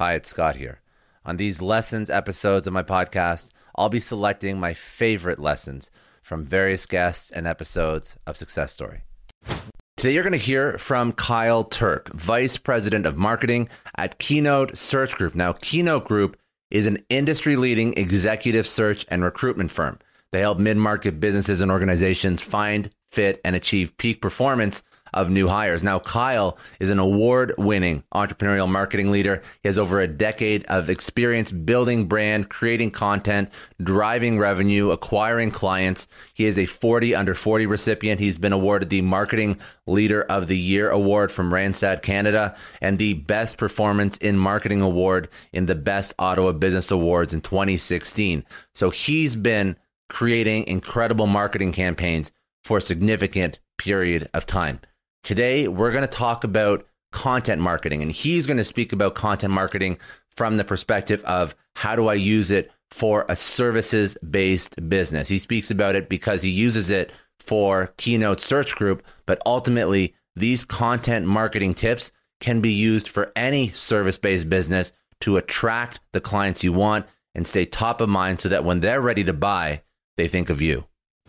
Hi, it's Scott here. On these lessons episodes of my podcast, I'll be selecting my favorite lessons from various guests and episodes of Success Story. Today, you're going to hear from Kyle Turk, Vice President of Marketing at Keynote Search Group. Now, Keynote Group is an industry-leading executive search and recruitment firm. They help mid-market businesses and organizations find, fit, and achieve peak performance of new hires. Now, Kyle is an award-winning entrepreneurial marketing leader. He has over a decade of experience building brand, creating content, driving revenue, acquiring clients. He is a 40 under 40 recipient. He's been awarded the Marketing Leader of the Year award from Randstad Canada and the Best Performance in Marketing award in the Best Ottawa Business Awards in 2016. So he's been creating incredible marketing campaigns for a significant period of time. Today, we're going to talk about content marketing, and he's going to speak about content marketing from the perspective of how do I use it for a services-based business. He speaks about it because he uses it for Keynote Search Group, but ultimately, these content marketing tips can be used for any service-based business to attract the clients you want and stay top of mind so that when they're ready to buy, they think of you.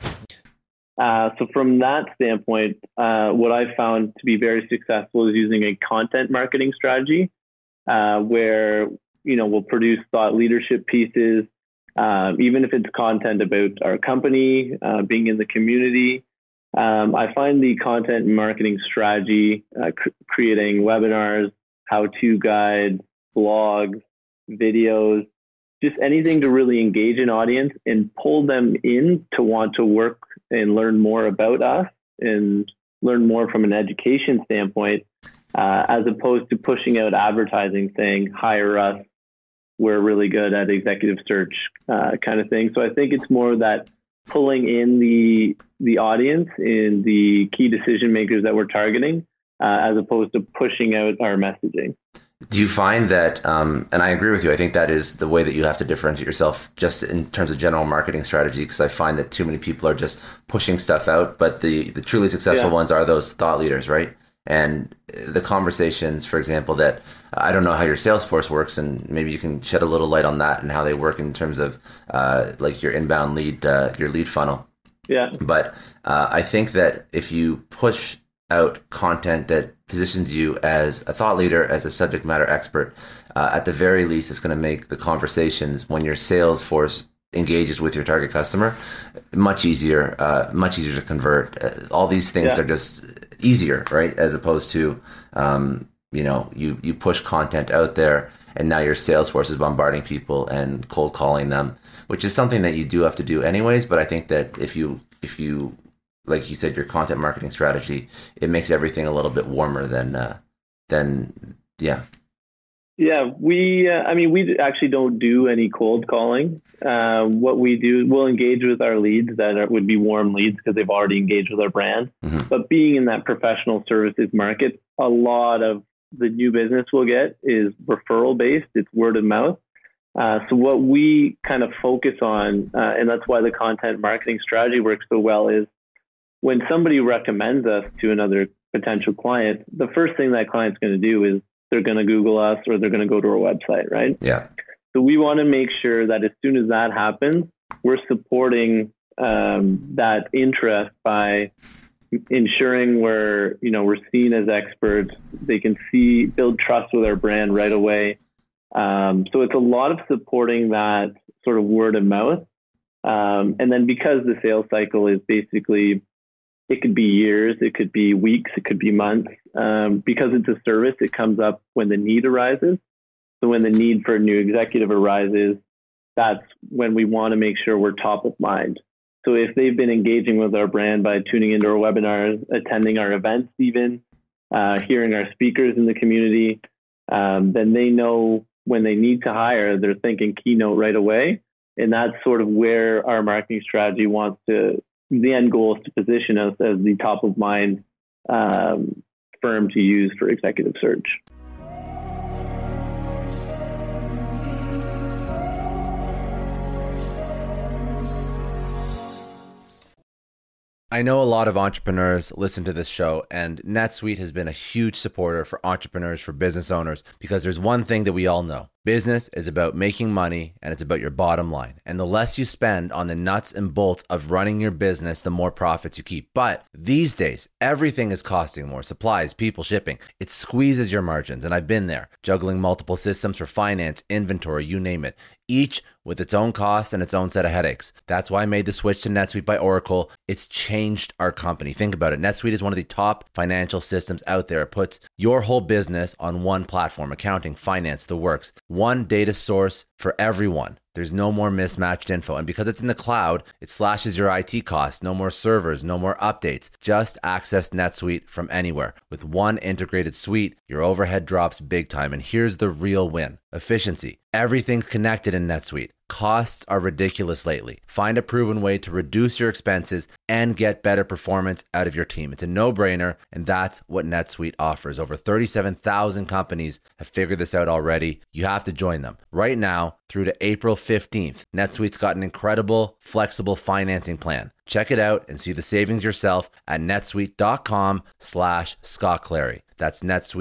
So from that standpoint, what I've found to be very successful is using a content marketing strategy where, we'll produce thought leadership pieces, even if it's content about our company, being in the community. I find the content marketing strategy, creating webinars, how-to guides, blogs, videos, just anything to really engage an audience and pull them in to want to work and learn more about us and learn more from an education standpoint, as opposed to pushing out advertising saying, hire us, we're really good at executive search kind of thing. So I think it's more that pulling in the audience and the key decision makers that we're targeting, as opposed to pushing out our messaging. Do you find that, and I agree with you, I think that is the way that you have to differentiate yourself just in terms of general marketing strategy, because I find that too many people are just pushing stuff out, but the truly successful ones are those thought leaders, right? And the conversations, for example, that I don't know how your sales force works, and maybe you can shed a little light on that and how they work in terms of like your inbound lead, your lead funnel. Yeah. But I think that if you push out content that positions you as a thought leader, as a subject matter expert, at the very least, it's going to make the conversations when your sales force engages with your target customer much easier to convert. All these things are just easier, right? As opposed to, you push content out there and now your sales force is bombarding people and cold calling them, which is something that you do have to do anyways. But I think that if you like you said, your content marketing strategy, it makes everything a little bit warmer than. Yeah, we actually don't do any cold calling. What we do, we'll engage with our leads that would be warm leads because they've already engaged with our brand. Mm-hmm. But being in that professional services market, a lot of the new business we'll get is referral based. It's word of mouth. So what we kind of focus on, and that's why the content marketing strategy works so well, is when somebody recommends us to another potential client, the first thing that client's going to do is they're going to Google us or they're going to go to our website, right? Yeah. So we want to make sure that as soon as that happens, we're supporting that interest by ensuring we're seen as experts. They can build trust with our brand right away. So it's a lot of supporting that sort of word of mouth. And then because the sales cycle is basically, it could be years, it could be weeks, it could be months. Because it's a service, it comes up when the need arises. So when the need for a new executive arises, that's when we want to make sure we're top of mind. So if they've been engaging with our brand by tuning into our webinars, attending our events, even hearing our speakers in the community, then they know when they need to hire, they're thinking Keynote right away. And that's sort of where our marketing strategy wants to, the end goal is to position us as the top of mind firm to use for executive search. I know a lot of entrepreneurs listen to this show, and NetSuite has been a huge supporter for entrepreneurs, for business owners, because there's one thing that we all know. Business is about making money, and it's about your bottom line. And the less you spend on the nuts and bolts of running your business, the more profits you keep. But these days, everything is costing more. Supplies, people, shipping. It squeezes your margins, and I've been there, juggling multiple systems for finance, inventory, you name it, each with its own costs and its own set of headaches. That's why I made the switch to NetSuite by Oracle. It's changed our company. Think about it. NetSuite is one of the top financial systems out there. It puts your whole business on one platform: accounting, finance, the works. One data source for everyone. There's no more mismatched info. And because it's in the cloud, it slashes your IT costs. No more servers, no more updates. Just access NetSuite from anywhere. With one integrated suite, your overhead drops big time. And here's the real win: efficiency. Everything's connected in NetSuite. Costs are ridiculous lately. Find a proven way to reduce your expenses and get better performance out of your team. It's a no-brainer, and that's what NetSuite offers. Over 37,000 companies have figured this out already. You have to join them. Right now, through to April 15th, NetSuite's got an incredible, flexible financing plan. Check it out and see the savings yourself at netsuite.com/Scott Clary. That's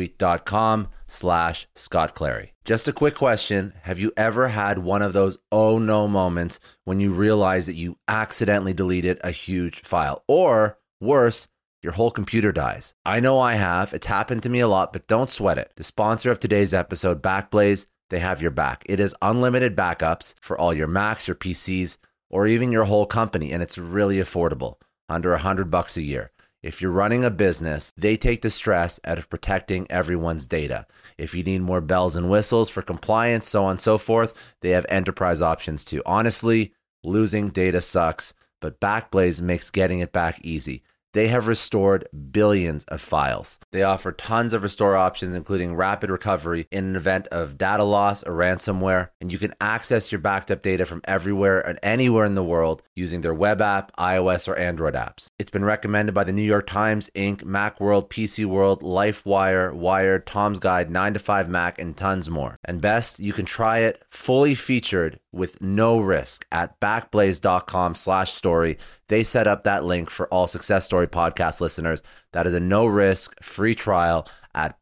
netsuite.com/Scott Clary. Just a quick question. Have you ever had one of those oh no moments when you realize that you accidentally deleted a huge file? Or worse, your whole computer dies? I know I have. It's happened to me a lot, but don't sweat it. The sponsor of today's episode, Backblaze, they have your back. It is unlimited backups for all your Macs, your PCs, or even your whole company, and it's really affordable, under $100 a year. If you're running a business, they take the stress out of protecting everyone's data. If you need more bells and whistles for compliance, so on and so forth, they have enterprise options too. Honestly, losing data sucks, but Backblaze makes getting it back easy. They have restored billions of files. They offer tons of restore options, including rapid recovery in an event of data loss or ransomware. And you can access your backed up data from everywhere and anywhere in the world using their web app, iOS, or Android apps. It's been recommended by the New York Times, Inc., Macworld, PC World, LifeWire, Wired, Tom's Guide, 9to5Mac, and tons more. And best, you can try it fully featured with no risk at backblaze.com/story. They set up that link for all Success Story podcast listeners. That is a no-risk, free trial at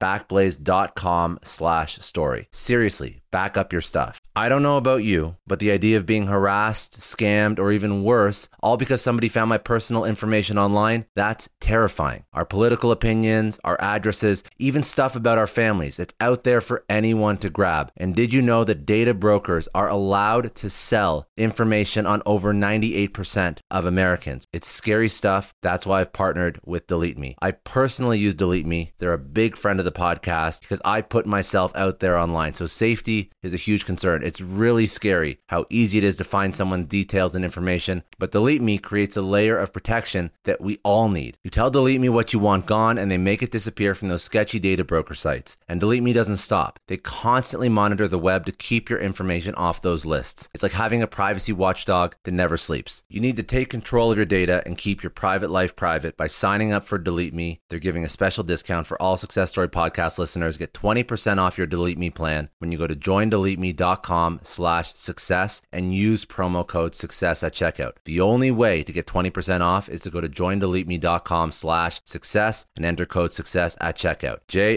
backblaze.com/story. Seriously, back up your stuff. I don't know about you, but the idea of being harassed, scammed, or even worse, all because somebody found my personal information online, that's terrifying. Our political opinions, our addresses, even stuff about our families, it's out there for anyone to grab. And did you know that data brokers are allowed to sell information on over 98% of Americans? It's scary stuff. That's why I've partnered with Delete Me. I personally use Delete Me. They're a big friend of the podcast because I put myself out there online. So safety is a huge concern. It's really scary how easy it is to find someone's details and information, but Delete Me creates a layer of protection that we all need. You tell Delete Me what you want gone, and they make it disappear from those sketchy data broker sites. And Delete Me doesn't stop. They constantly monitor the web to keep your information off those lists. It's like having a privacy watchdog that never sleeps. You need to take control of your data and keep your private life private by signing up for Delete Me. They're giving a special discount for all Success Story podcast listeners. Get 20% off your Delete Me plan when you go to joindeleteme.com/success and use promo code success at checkout. The only way to get 20% off is to go to joindeleteme.com/success and enter code success at checkout.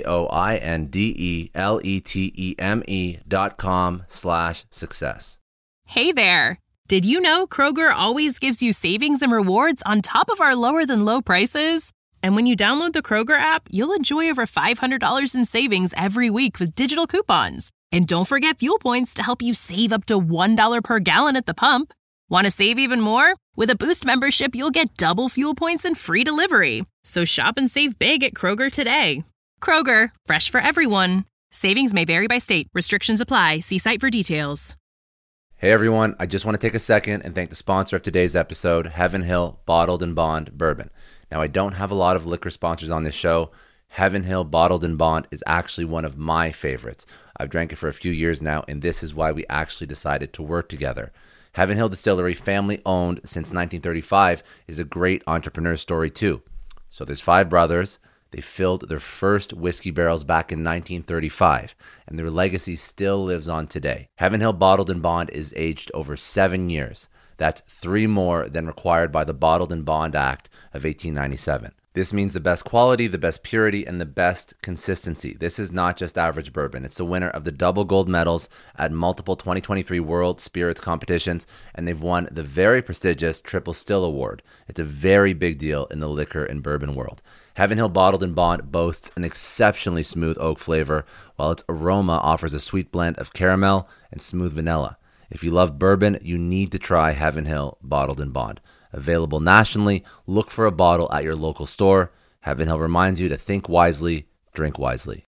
joindeleteme.com/success. Hey there. Did you know Kroger always gives you savings and rewards on top of our lower than low prices? And when you download the Kroger app, you'll enjoy over $500 in savings every week with digital coupons. And don't forget fuel points to help you save up to $1 per gallon at the pump. Want to save even more? With a Boost membership, you'll get double fuel points and free delivery. So shop and save big at Kroger today. Kroger, fresh for everyone. Savings may vary by state. Restrictions apply. See site for details. Hey everyone, I just want to take a second and thank the sponsor of today's episode, Heaven Hill Bottled and Bond Bourbon. Now, I don't have a lot of liquor sponsors on this show. Heaven Hill Bottled and Bond is actually one of my favorites. I've drank it for a few years now, and this is why we actually decided to work together. Heaven Hill Distillery, family owned since 1935, is a great entrepreneur story too. So there's 5 brothers. They filled their first whiskey barrels back in 1935, and their legacy still lives on today. Heaven Hill Bottled and Bond is aged over 7 years. That's 3 more than required by the Bottled in Bond Act of 1897. This means the best quality, the best purity, and the best consistency. This is not just average bourbon. It's the winner of the double gold medals at multiple 2023 World Spirits competitions, and they've won the very prestigious Triple Still Award. It's a very big deal in the liquor and bourbon world. Heaven Hill Bottled in Bond boasts an exceptionally smooth oak flavor, while its aroma offers a sweet blend of caramel and smooth vanilla. If you love bourbon, you need to try Heaven Hill Bottled in Bond. Available nationally, look for a bottle at your local store. Heaven Hill reminds you to think wisely, drink wisely.